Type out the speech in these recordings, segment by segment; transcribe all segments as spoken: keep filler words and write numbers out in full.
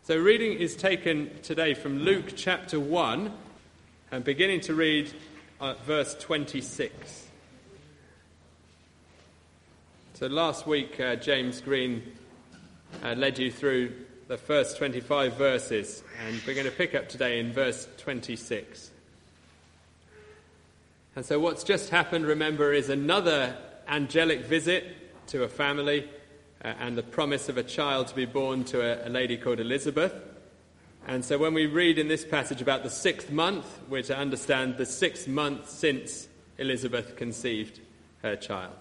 So reading is taken today from Luke chapter one, and beginning to read at verse twenty-six. So last week, uh, James Green uh, led you through the first twenty-five verses, and we're going to pick up today in verse twenty-six. And so what's just happened, remember, is another angelic visit to a family uh, and the promise of a child to be born to a, a lady called Elizabeth. And so when we read in this passage about the sixth month, we're to understand the sixth month since Elizabeth conceived her child.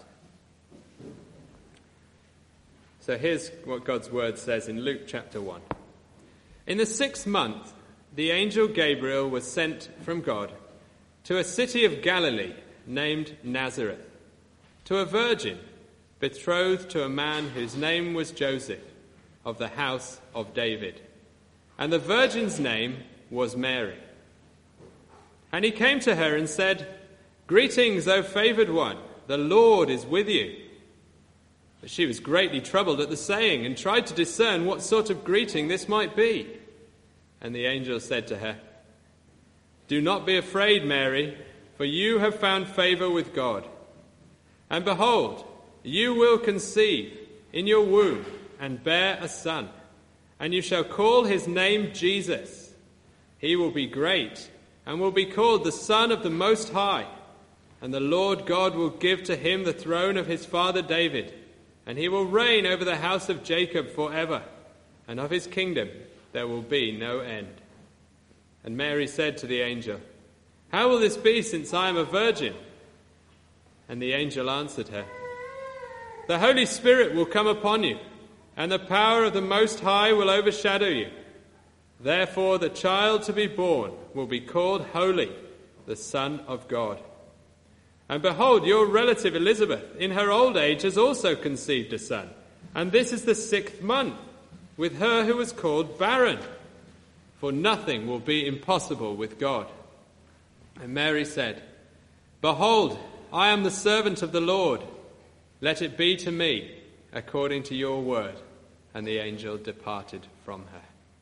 So here's what God's word says in Luke chapter one. In the sixth month, the angel Gabriel was sent from God to a city of Galilee named Nazareth, to a virgin betrothed to a man whose name was Joseph, of the house of David. And the virgin's name was Mary. And he came to her and said, "Greetings, O favored one, the Lord is with you." But she was greatly troubled at the saying and tried to discern what sort of greeting this might be. And the angel said to her, "Do not be afraid, Mary, for you have found favor with God. And behold, you will conceive in your womb and bear a son, and you shall call his name Jesus. He will be great and will be called the Son of the Most High. And the Lord God will give to him the throne of his father David, and he will reign over the house of Jacob forever, and of his kingdom there will be no end." And Mary said to the angel, "How will this be, since I am a virgin?" And the angel answered her, "The Holy Spirit will come upon you, and the power of the Most High will overshadow you. Therefore the child to be born will be called Holy, the Son of God. And behold, your relative Elizabeth, in her old age, has also conceived a son, and this is the sixth month, with her who was called barren. For nothing will be impossible with God." And Mary said, "Behold, I am the servant of the Lord. Let it be to me according to your word." And the angel departed from her.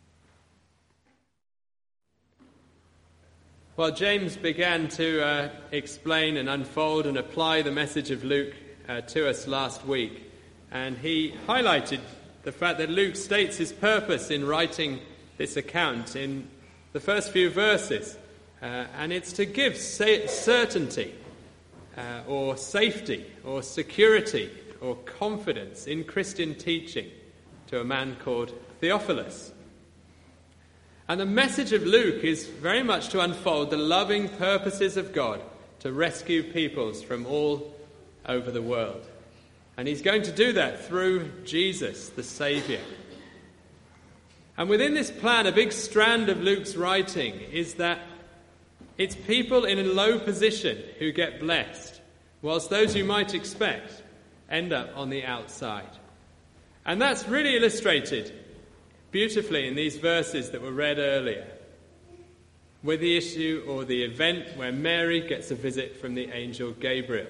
Well, James began to uh, explain and unfold and apply the message of Luke uh, to us last week. And he highlighted the fact that Luke states his purpose in writing this account in the first few verses. Uh, and it's to give sa- certainty uh, or safety or security or confidence in Christian teaching to a man called Theophilus. And the message of Luke is very much to unfold the loving purposes of God to rescue peoples from all over the world. And he's going to do that through Jesus, the Saviour. And within this plan, a big strand of Luke's writing is that it's people in a low position who get blessed, whilst those you might expect end up on the outside. And that's really illustrated beautifully in these verses that were read earlier, with the issue or the event where Mary gets a visit from the angel Gabriel.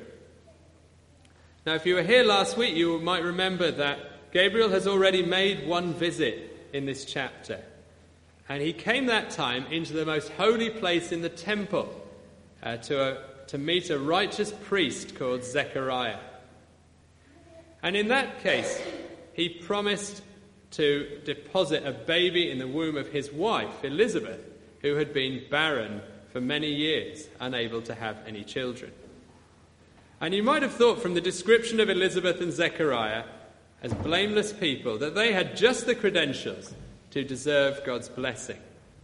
Now, if you were here last week, you might remember that Gabriel has already made one visit in this chapter. And he came that time into the most holy place in the temple uh, to, a, to meet a righteous priest called Zechariah. And in that case, he promised to deposit a baby in the womb of his wife, Elizabeth, who had been barren for many years, unable to have any children. And you might have thought from the description of Elizabeth and Zechariah as blameless people that they had just the credentials to deserve God's blessing.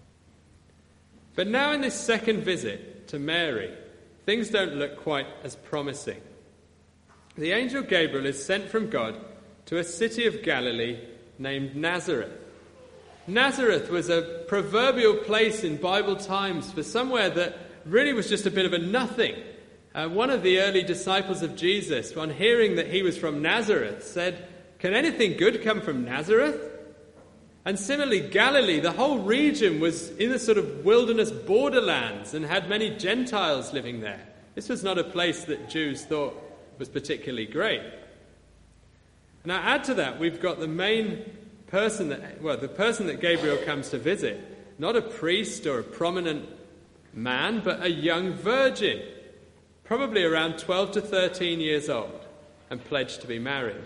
But now in this second visit to Mary, things don't look quite as promising. The angel Gabriel is sent from God to a city of Galilee named Nazareth. Nazareth was a proverbial place in Bible times for somewhere that really was just a bit of a nothing. Uh, one of the early disciples of Jesus, on hearing that he was from Nazareth, said, "Can anything good come from Nazareth?" And similarly, Galilee, the whole region was in the sort of wilderness borderlands and had many Gentiles living there. This was not a place that Jews thought was particularly great. Now add to that, we've got the main person that, well, the person that Gabriel comes to visit, not a priest or a prominent man, but a young virgin, probably around twelve to thirteen years old, and pledged to be married.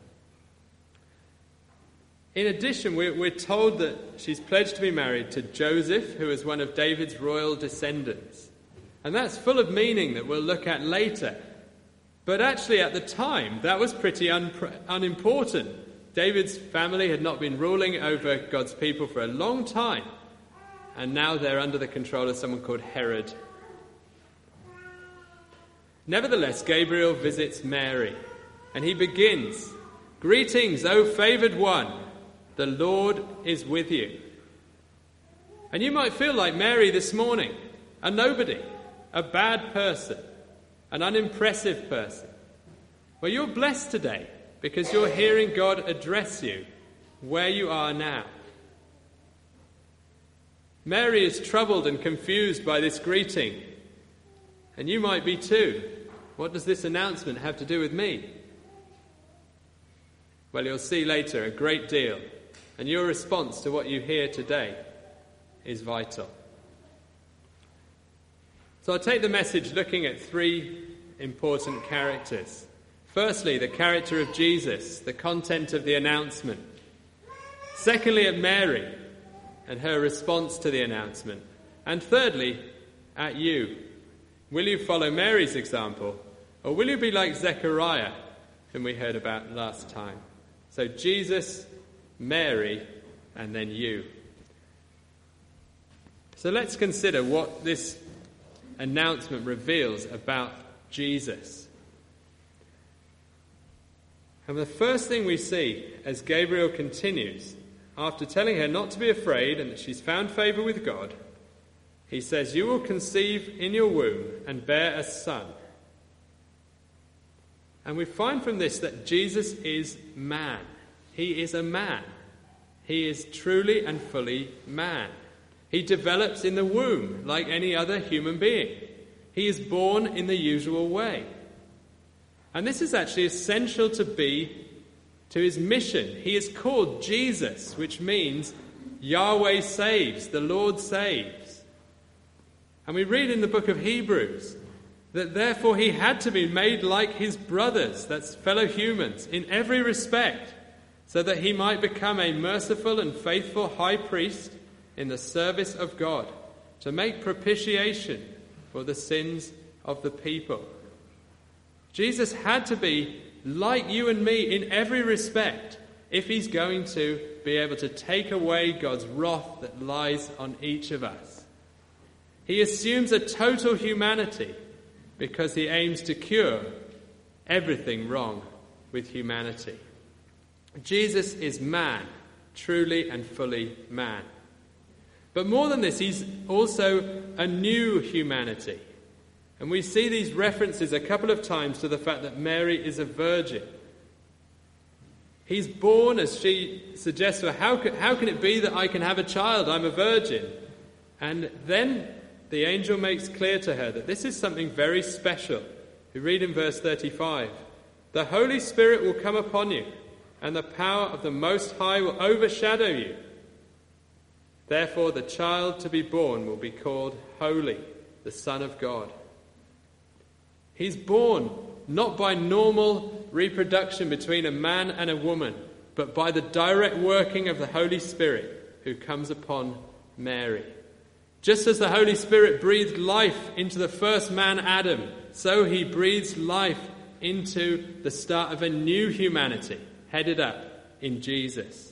In addition, we're, we're told that she's pledged to be married to Joseph, who is one of David's royal descendants. And that's full of meaning that we'll look at later. But actually, at the time, that was pretty un- unimportant. David's family had not been ruling over God's people for a long time, and now they're under the control of someone called Herod. Nevertheless, Gabriel visits Mary, and he begins, "Greetings, O favored one, the Lord is with you." And you might feel like Mary this morning, a nobody, a bad person, an unimpressive person. Well, you're blessed today because you're hearing God address you where you are now. Mary is troubled and confused by this greeting, and you might be too. What does this announcement have to do with me? Well, you'll see later a great deal, and your response to what you hear today is vital. So I'll take the message looking at three important characters. Firstly, the character of Jesus, the content of the announcement. Secondly, at Mary and her response to the announcement. And thirdly, at you. Will you follow Mary's example, or will you be like Zechariah, whom we heard about last time? So Jesus, Mary, and then you. So let's consider what this announcement reveals about Jesus. And the first thing we see as Gabriel continues, after telling her not to be afraid and that she's found favour with God, he says, "You will conceive in your womb and bear a son." And we find from this that Jesus is man. He is a man. He is truly and fully man. He develops in the womb like any other human being. He is born in the usual way. And this is actually essential to be to his mission. He is called Jesus, which means Yahweh saves, the Lord saves. And we read in the book of Hebrews that therefore he had to be made like his brothers, that's fellow humans, in every respect, so that he might become a merciful and faithful high priest in the service of God, to make propitiation for the sins of the people. Jesus had to be like you and me in every respect if he's going to be able to take away God's wrath that lies on each of us. He assumes a total humanity because he aims to cure everything wrong with humanity. Jesus is man, truly and fully man. But more than this, he's also a new humanity. And we see these references a couple of times to the fact that Mary is a virgin. He's born, as she suggests, well, how can, how can it be that I can have a child? I'm a virgin. And then the angel makes clear to her that this is something very special. We read in verse thirty-five, "The Holy Spirit will come upon you, and the power of the Most High will overshadow you. Therefore the child to be born will be called Holy, the Son of God." He's born not by normal reproduction between a man and a woman, but by the direct working of the Holy Spirit who comes upon Mary. Just as the Holy Spirit breathed life into the first man, Adam, so he breathes life into the start of a new humanity, headed up in Jesus.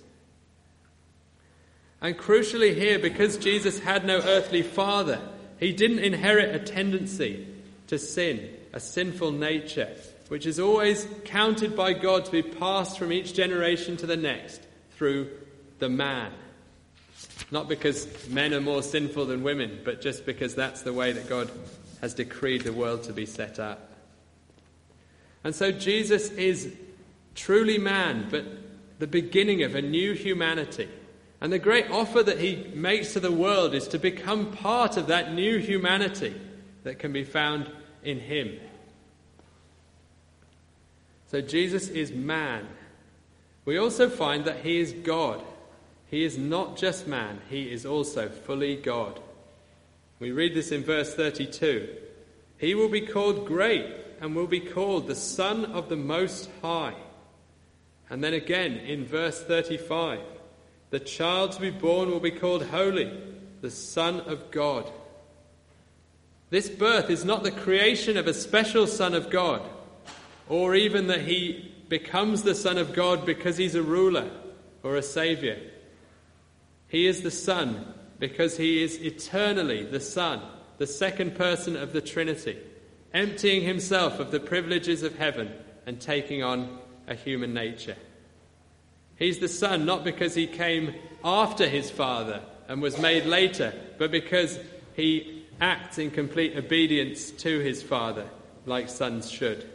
And crucially here, because Jesus had no earthly father, he didn't inherit a tendency to sin, a sinful nature, which is always counted by God to be passed from each generation to the next through the man. Not because men are more sinful than women, but just because that's the way that God has decreed the world to be set up. And so Jesus is truly man, but the beginning of a new humanity. And the great offer that he makes to the world is to become part of that new humanity that can be found in him. So Jesus is man, we also find that he is God. He is not just man, he is also fully God. We read this in verse thirty-two. He will be called great and will be called the Son of the Most High. And then again in verse thirty-five, the child to be born will be called Holy, the Son of God. This birth is not the creation of a special Son of God, or even that he becomes the Son of God because he's a ruler or a saviour. He is the Son because he is eternally the Son, the second person of the Trinity, emptying himself of the privileges of heaven and taking on a human nature. He's the Son not because he came after his Father and was made later, but because he acts in complete obedience to his Father, like sons should.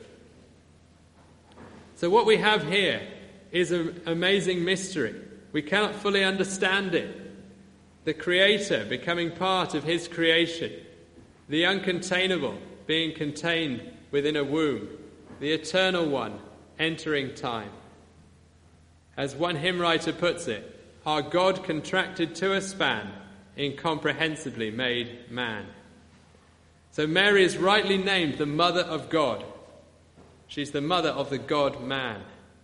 So what we have here is an amazing mystery. We cannot fully understand it. The Creator becoming part of his creation, the uncontainable being contained within a womb, the Eternal One entering time. As one hymn writer puts it, our God contracted to a span, incomprehensibly made man. So Mary is rightly named the Mother of God. She's the mother of the God-man.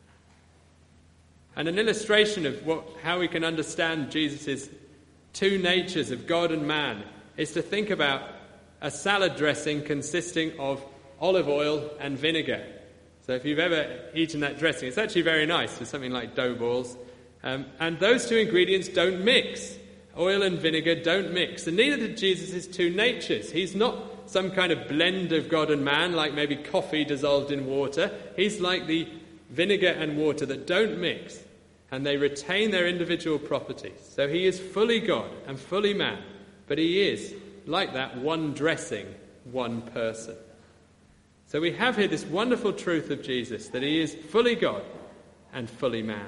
And an illustration of what, how we can understand Jesus' two natures of God and man is to think about a salad dressing consisting of olive oil and vinegar. So if you've ever eaten that dressing, it's actually very nice for something like dough balls. Um, and those two ingredients don't mix. Oil and vinegar don't mix. And neither did Jesus' two natures. He's not some kind of blend of God and man, like maybe coffee dissolved in water. He's like the vinegar and water that don't mix, and they retain their individual properties. So he is fully God and fully man, but he is, like that, one dressing, one person. So we have here this wonderful truth of Jesus, that he is fully God and fully man.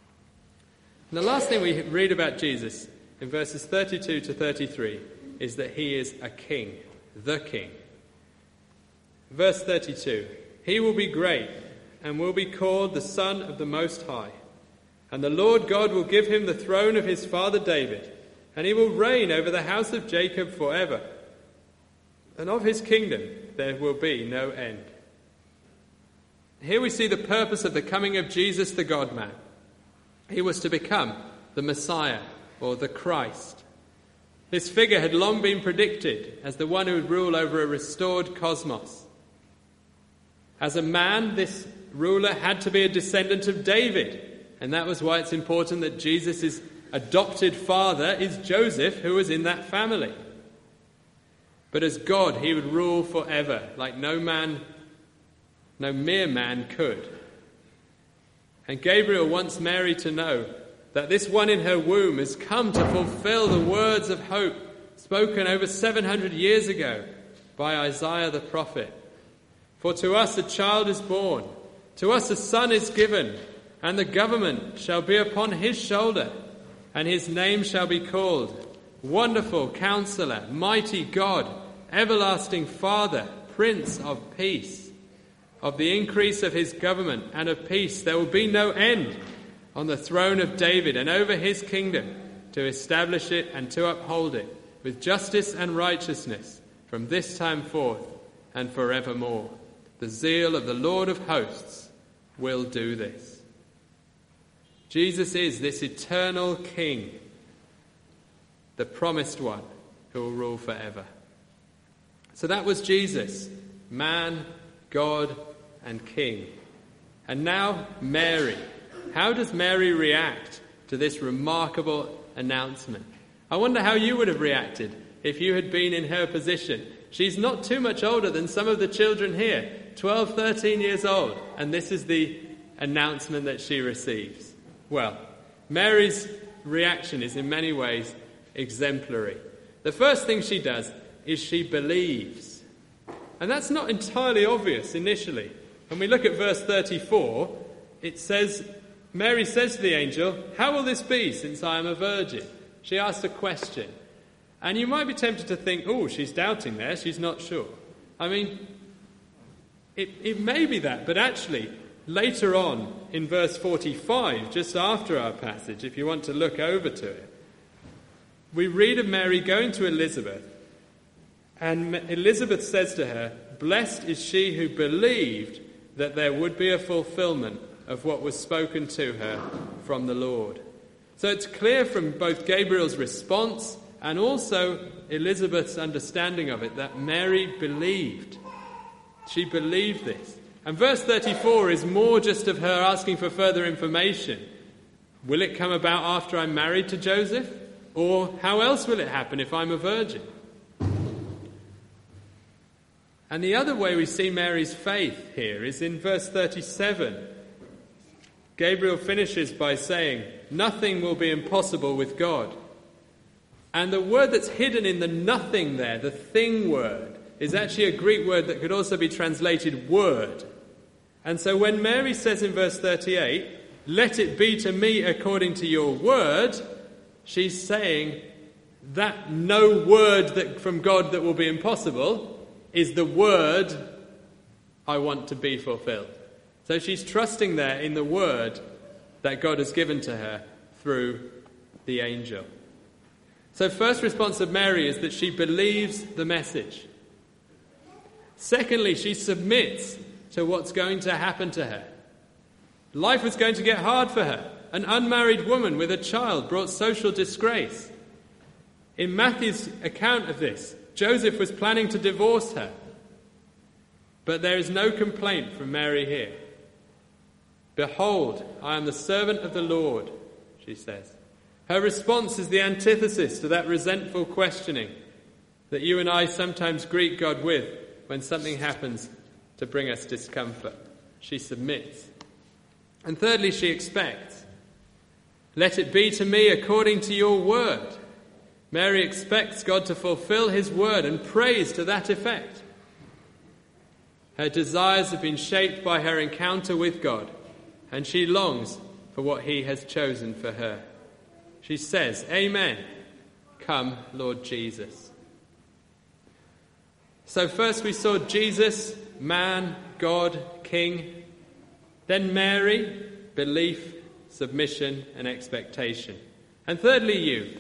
And the last thing we read about Jesus in verses thirty-two to thirty-three is that he is a king, the king. Verse thirty-two, he will be great and will be called the Son of the Most High. And the Lord God will give him the throne of his father David, and he will reign over the house of Jacob forever. And of his kingdom there will be no end. Here we see the purpose of the coming of Jesus the God-man. He was to become the Messiah, or the Christ. His figure had long been predicted as the one who would rule over a restored cosmos. As a man, this ruler had to be a descendant of David, and that was why it's important that Jesus' adopted father is Joseph, who was in that family. But as God, he would rule forever, like no man, no mere man could. And Gabriel wants Mary to know that this one in her womb has come to fulfill the words of hope spoken over seven hundred years ago by Isaiah the prophet. For to us a child is born, to us a son is given, and the government shall be upon his shoulder, and his name shall be called Wonderful Counselor, Mighty God, Everlasting Father, Prince of Peace. Of the increase of his government and of peace there will be no end on the throne of David and over his kingdom, to establish it and to uphold it with justice and righteousness from this time forth and forevermore. The zeal of the Lord of hosts will do this. Jesus is this eternal King, the promised one who will rule forever. So that was Jesus, man, God, and King. And now Mary. How does Mary react to this remarkable announcement? I wonder how you would have reacted if you had been in her position. She's not too much older than some of the children here, twelve, thirteen years old, and this is the announcement that she receives. Well, Mary's reaction is in many ways exemplary. The first thing she does is she believes. And that's not entirely obvious initially. When we look at verse thirty-four, it says, Mary says to the angel, "How will this be, since I am a virgin?" She asked a question. And you might be tempted to think, oh, she's doubting there, she's not sure. I mean, it, it may be that, but actually, later on in verse forty-five, just after our passage, if you want to look over to it, we read of Mary going to Elizabeth, and Elizabeth says to her, "Blessed is she who believed that there would be a fulfillment of what was spoken to her from the Lord." So it's clear from both Gabriel's response and also Elizabeth's understanding of it that Mary believed. She believed this. And verse thirty-four is more just of her asking for further information. Will it come about after I'm married to Joseph? Or how else will it happen if I'm a virgin? And the other way we see Mary's faith here is in verse thirty-seven. Gabriel finishes by saying, "Nothing will be impossible with God." And the word that's hidden in the nothing there, the thing word, is actually a Greek word that could also be translated word. And so when Mary says in verse thirty-eight, "Let it be to me according to your word," she's saying that no word that from God that will be impossible is the word I want to be fulfilled. So she's trusting there in the word that God has given to her through the angel. So first response of Mary is that she believes the message. Secondly, she submits to what's going to happen to her. Life was going to get hard for her. An unmarried woman with a child brought social disgrace. In Matthew's account of this, Joseph was planning to divorce her. But there is no complaint from Mary here. "Behold, I am the servant of the Lord," she says. Her response is the antithesis to that resentful questioning that you and I sometimes greet God with when something happens to bring us discomfort. She submits. And thirdly, she expects. "Let it be to me according to your word." Mary expects God to fulfill his word and prays to that effect. Her desires have been shaped by her encounter with God, and she longs for what he has chosen for her. She says, "Amen. Come, Lord Jesus." So first we saw Jesus, man, God, King. Then Mary, belief, submission, and expectation. And thirdly, you.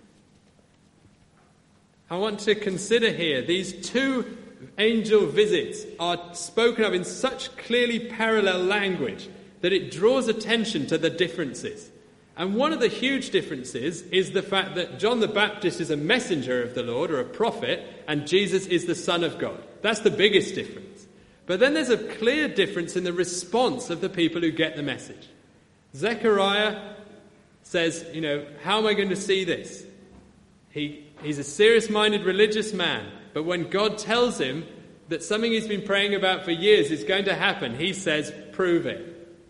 I want to consider here these two angel visits are spoken of in such clearly parallel language that it draws attention to the differences. And one of the huge differences is the fact that John the Baptist is a messenger of the Lord, or a prophet, and Jesus is the Son of God. That's the biggest difference. But then there's a clear difference in the response of the people who get the message. Zechariah says, you know, how am I going to see this? He, he's a serious-minded religious man, but when God tells him that something he's been praying about for years is going to happen, he says, prove it.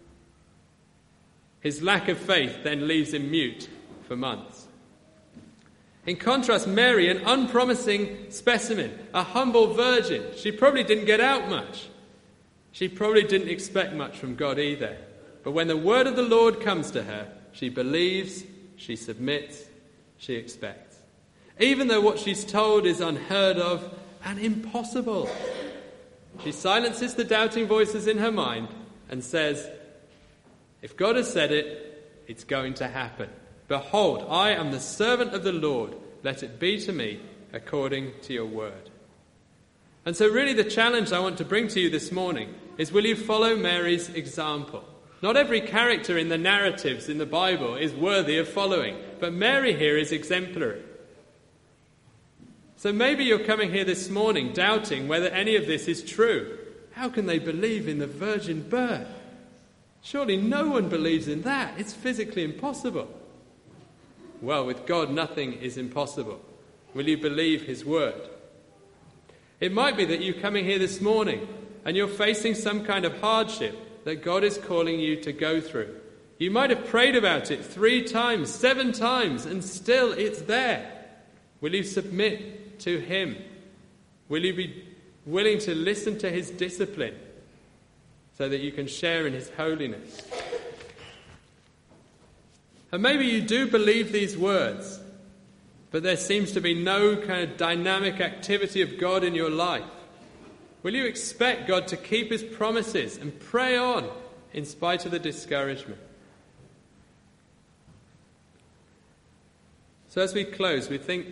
His lack of faith then leaves him mute for months. In contrast, Mary, an unpromising specimen, a humble virgin, she probably didn't get out much. She probably didn't expect much from God either. But when the word of the Lord comes to her, she believes, she submits, she expects. Even though what she's told is unheard of and impossible. She silences the doubting voices in her mind and says, if God has said it, it's going to happen. Behold, I am the servant of the Lord. Let it be to me according to your word. And so really the challenge I want to bring to you this morning is, will you follow Mary's example? Not every character in the narratives in the Bible is worthy of following, but Mary here is exemplary. So maybe you're coming here this morning doubting whether any of this is true. How can they believe in the virgin birth? Surely no one believes in that. It's physically impossible. Well, with God, nothing is impossible. Will you believe his word? It might be that you're coming here this morning and you're facing some kind of hardship that God is calling you to go through. You might have prayed about it three times, seven times, and still it's there. Will you submit to him? Will you be willing to listen to his discipline so that you can share in his holiness? And maybe you do believe these words, but there seems to be no kind of dynamic activity of God in your life. Will you expect God to keep his promises and pray on in spite of the discouragement. So as we close, we think,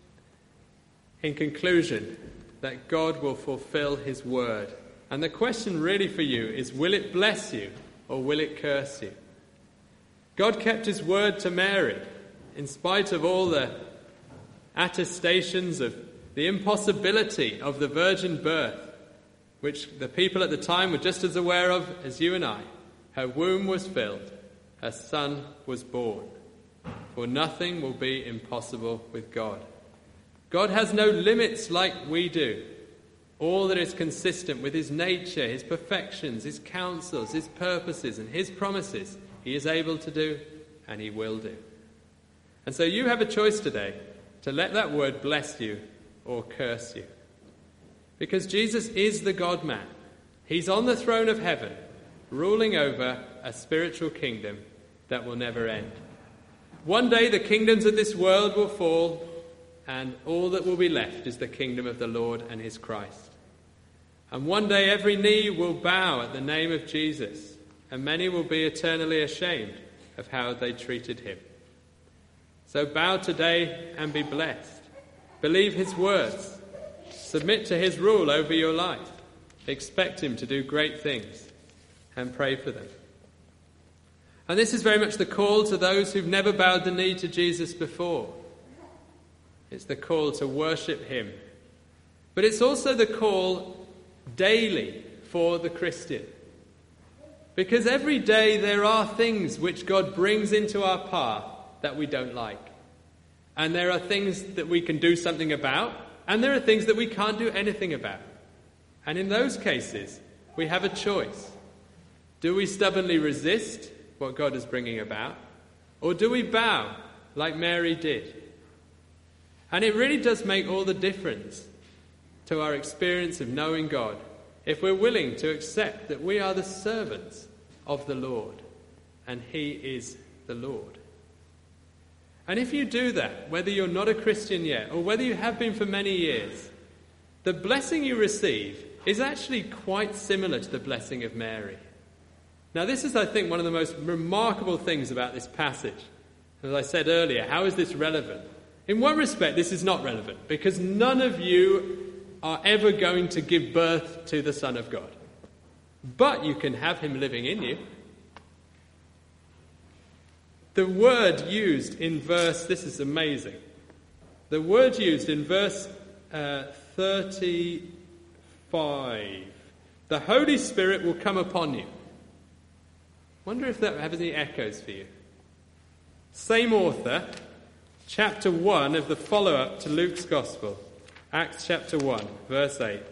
in conclusion, that God will fulfill his word. And the question really for you is, will it bless you or will it curse you? God kept his word to Mary, in spite of all the attestations of the impossibility of the virgin birth, which the people at the time were just as aware of as you and I. Her womb was filled, her son was born. For nothing will be impossible with God. God has no limits like we do. All that is consistent with his nature, his perfections, his counsels, his purposes, and his promises, he is able to do, and he will do. And so you have a choice today to let that word bless you or curse you. Because Jesus is the God-man. He's on the throne of heaven, ruling over a spiritual kingdom that will never end. One day the kingdoms of this world will fall, and all that will be left is the kingdom of the Lord and his Christ. And one day every knee will bow at the name of Jesus, and many will be eternally ashamed of how they treated him. So bow today and be blessed. Believe his words. Submit to his rule over your life. Expect him to do great things, and pray for them. And this is very much the call to those who've never bowed the knee to Jesus before. It's the call to worship him. But it's also the call daily for the Christian. Because every day there are things which God brings into our path that we don't like. And there are things that we can do something about, and there are things that we can't do anything about. And in those cases, we have a choice. Do we stubbornly resist what God is bringing about? Or do we bow like Mary did? And it really does make all the difference to our experience of knowing God if we're willing to accept that we are the servants of the Lord and he is the Lord. And if you do that, whether you're not a Christian yet or whether you have been for many years, the blessing you receive is actually quite similar to the blessing of Mary. Now, this is, I think, one of the most remarkable things about this passage. As I said earlier, how is this relevant? In one respect, this is not relevant, because none of you are ever going to give birth to the Son of God. But you can have him living in you. The word used in verse, this is amazing. The word used in verse uh, thirty-five, the Holy Spirit will come upon you. Wonder if that has any echoes for you. Same author, chapter one of the follow-up to Luke's Gospel, Acts chapter one, verse eight.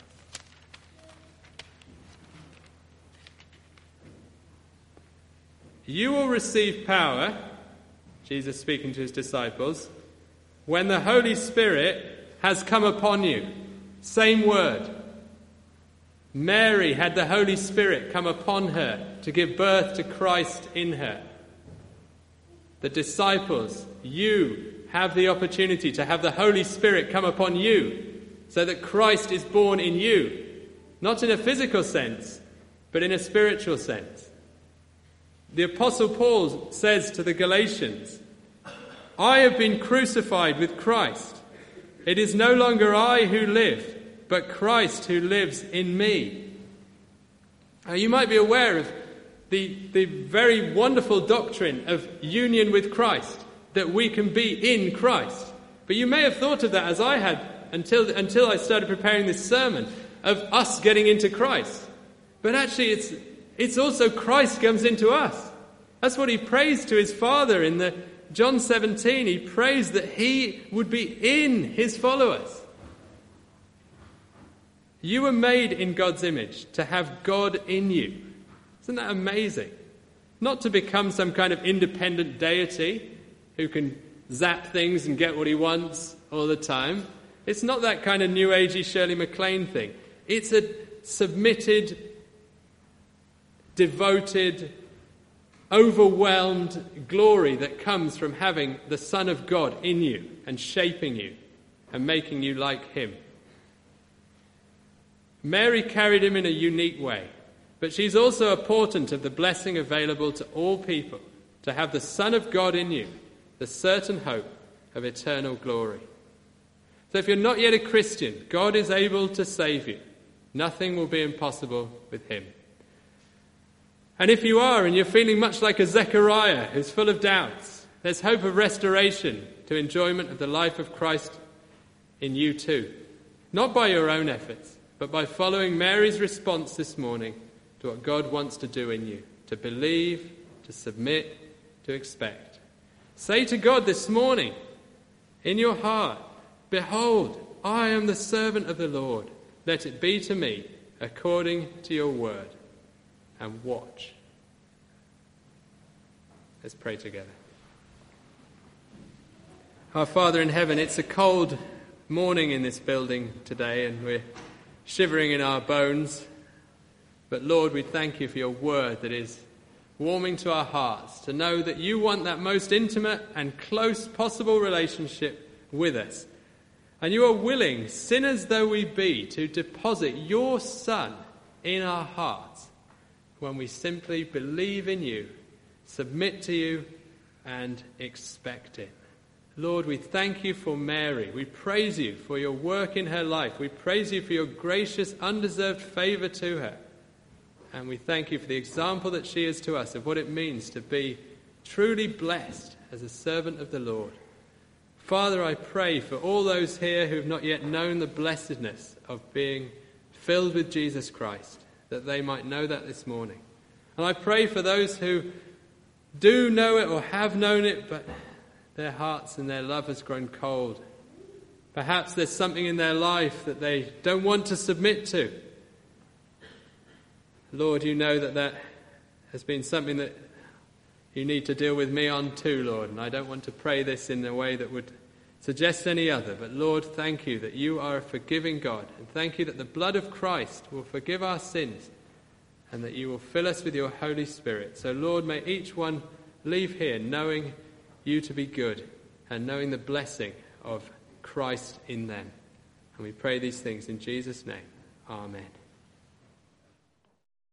You will receive power, Jesus speaking to his disciples, when the Holy Spirit has come upon you. Same word. Mary had the Holy Spirit come upon her to give birth to Christ in her. The disciples, you have the opportunity to have the Holy Spirit come upon you so that Christ is born in you, not in a physical sense, but in a spiritual sense. The Apostle Paul says to the Galatians, I have been crucified with Christ. It is no longer I who live, but Christ who lives in me. Now, you might be aware of the, the very wonderful doctrine of union with Christ, that we can be in Christ. But you may have thought of that, as I had until, until I started preparing this sermon, of us getting into Christ. But actually it's, it's also Christ comes into us. That's what he prays to his Father in the John seventeen. He prays that he would be in his followers. You were made in God's image to have God in you. Isn't that amazing? Not to become some kind of independent deity who can zap things and get what he wants all the time. It's not that kind of new agey Shirley MacLaine thing. It's a submitted, devoted, overwhelmed glory that comes from having the Son of God in you and shaping you and making you like him. Mary carried him in a unique way. but she's also a portent of the blessing available to all people, to have the Son of God in you, the certain hope of eternal glory. So if you're not yet a Christian, God is able to save you. Nothing will be impossible with him. And if you are, and you're feeling much like a Zechariah who's full of doubts, there's hope of restoration to enjoyment of the life of Christ in you too. Not by your own efforts, but by following Mary's response this morning to what God wants to do in you, to believe, to submit, to expect. Say to God this morning, in your heart, behold, I am the servant of the Lord. Let it be to me according to your word. And watch. Let's pray together. Our Father in heaven, it's a cold morning in this building today, and we're shivering in our bones. But Lord, we thank you for your word that is warming to our hearts, to know that you want that most intimate and close possible relationship with us. And you are willing, sinners though we be, to deposit your Son in our hearts when we simply believe in you, submit to you, and expect it. Lord, we thank you for Mary. We praise you for your work in her life. We praise you for your gracious, undeserved favour to her. And we thank you for the example that she is to us of what it means to be truly blessed as a servant of the Lord. Father, I pray for all those here who have not yet known the blessedness of being filled with Jesus Christ, that they might know that this morning. And I pray for those who do know it or have known it, but their hearts and their love has grown cold. Perhaps there's something in their life that they don't want to submit to. Lord, you know that that has been something that you need to deal with me on too, Lord. And I don't want to pray this in a way that would suggest any other. But Lord, thank you that you are a forgiving God. And thank you that the blood of Christ will forgive our sins and that you will fill us with your Holy Spirit. So Lord, may each one leave here knowing you to be good and knowing the blessing of Christ in them. And we pray these things in Jesus' name. Amen.